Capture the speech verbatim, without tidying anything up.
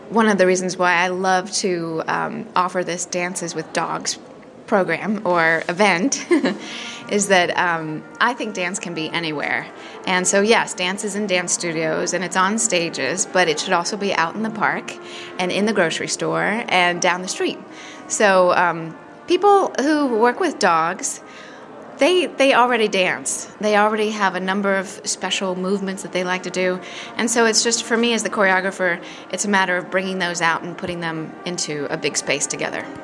one of the reasons why I love to um, offer this Dances with Dogs program or event is that um, I think dance can be anywhere. And so, yes, dance is in dance studios and it's on stages, but it should also be out in the park and in the grocery store and down the street. So um, people who work with dogs, They they already dance. They already have a number of special movements that they like to do. And so it's just, for me as the choreographer, it's a matter of bringing those out and putting them into a big space together.